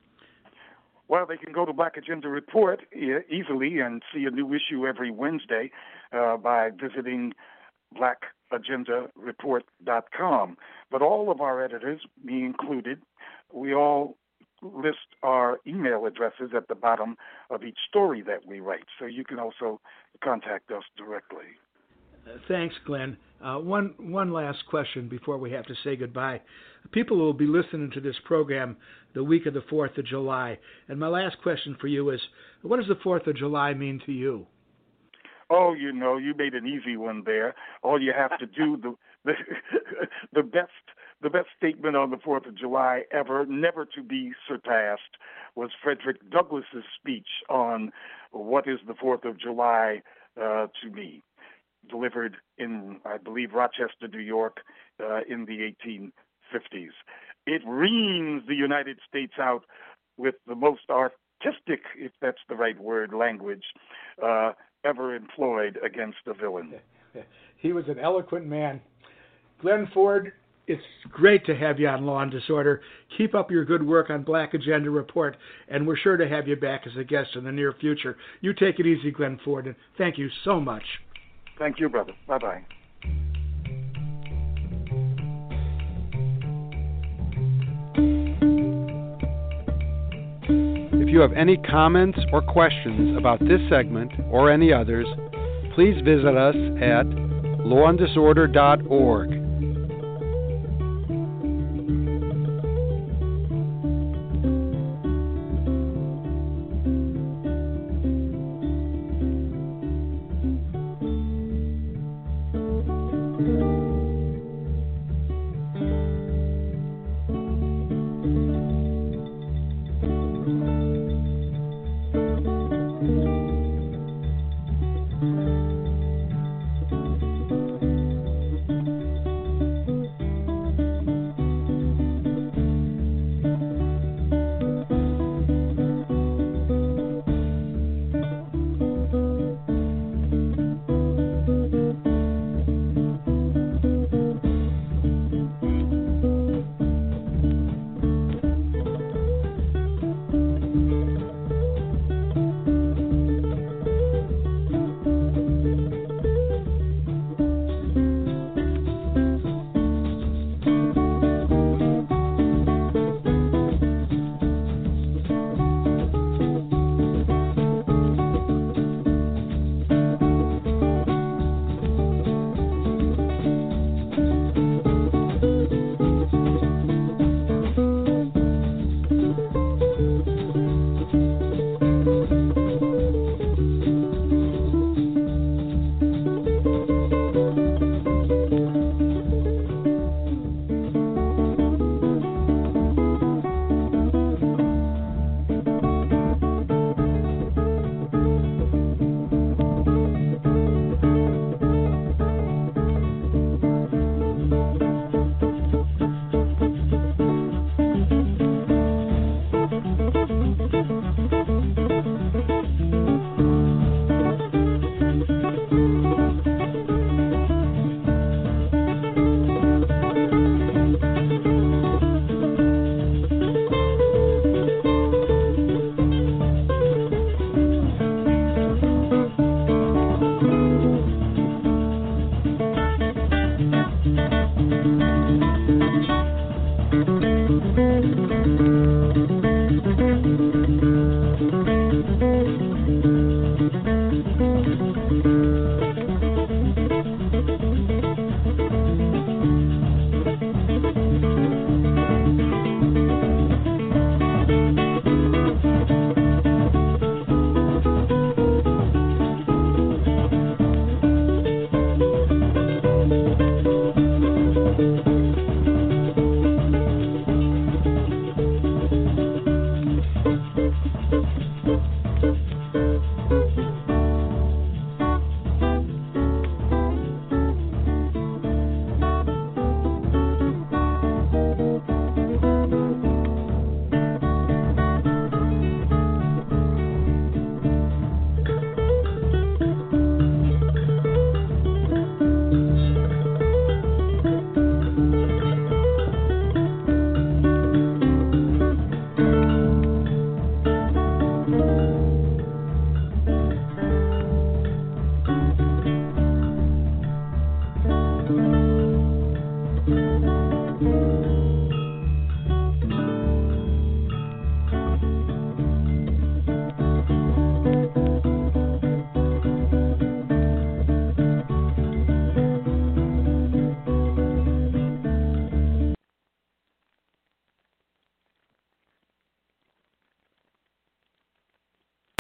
Well, they can go to Black Agenda Report e- easily and see a new issue every Wednesday uh, by visiting black agenda report dot com. But all of our editors, me included, we all list our email addresses at the bottom of each story that we write, so you can also contact us directly. Uh, thanks, Glenn. Uh, one one last question before we have to say goodbye. People will be listening to this program the week of the fourth of July, and my last question for you is, what does the fourth of July mean to you? Oh, you know, you made an easy one there. All you have to do, the the, the best the best statement on the fourth of July ever, never to be surpassed, was Frederick Douglass's speech on what is the fourth of July uh, to me, delivered in, I believe, Rochester, New York, uh, in the eighteen fifties. It reams the United States out with the most artistic, if that's the right word, language uh, ever employed against a villain. He was an eloquent man. Glenn Ford, it's great to have you on Law and Disorder. Keep up your good work on Black Agenda Report, and we're sure to have you back as a guest in the near future. You take it easy, Glenn Ford, and thank you so much. Thank you, brother. Bye-bye. If you have any comments or questions about this segment or any others, please visit us at law and disorder dot org.